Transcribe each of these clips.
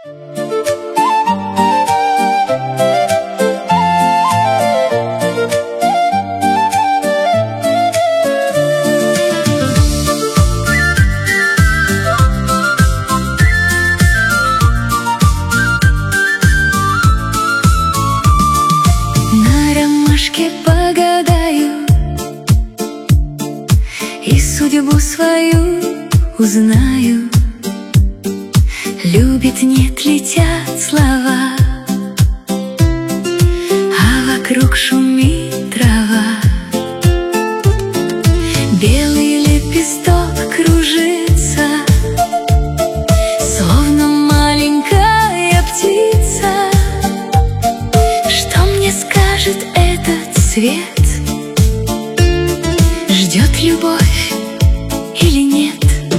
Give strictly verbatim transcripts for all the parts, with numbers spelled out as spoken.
Погадаю и судьбу свою узнаю. Любит, нет, летят слова, а вокруг шумит трава. Белый лепесток кружится, словно маленькая птица. Что мне скажет этот цвет? Ждет любовь или нет?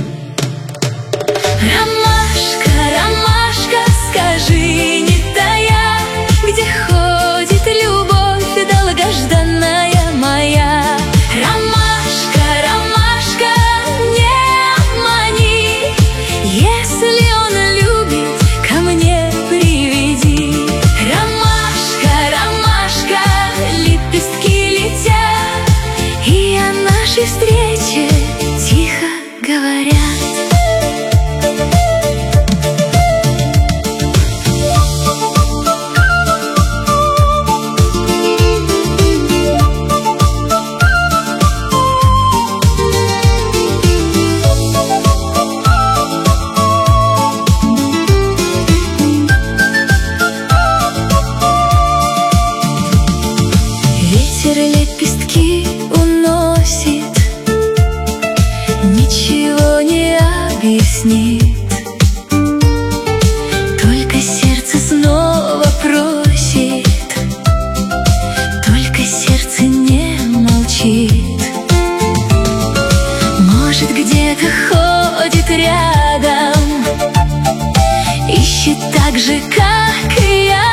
Ромашка, ромашка, скажи, не тая, где ходит любовь долгожданная моя? Ромашка, ромашка, не мани, если он любит, ко мне приведи. Ромашка, ромашка, лепестки летят, и о нашей встрече тихо говорят. Ветер лепестки уносит, ничего не объяснит, только сердце снова просит, только сердце не молчит. Может, где-то ходит рядом, ищет так же, как и я,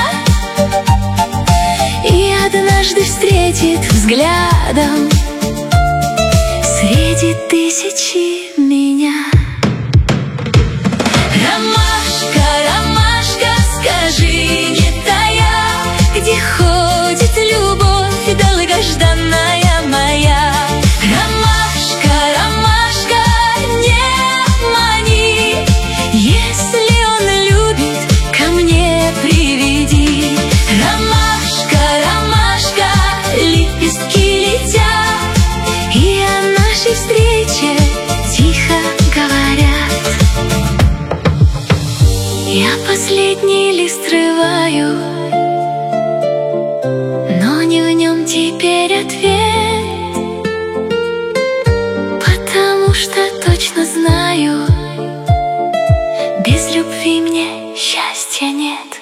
и однажды встретит взглядом среди тысячи меня. Ромашка, ромашка, скажи, не тая, где ходит любовь долгожданная моя? Ромашка, ромашка, не мани, если он любит, ко мне приведи. Ромашка, ромашка, лепестки летят, и о нашей встрече тихо говорят. Я последний лист срываю, но не в нем теперь ответ, потому что точно знаю, без любви мне счастья нет.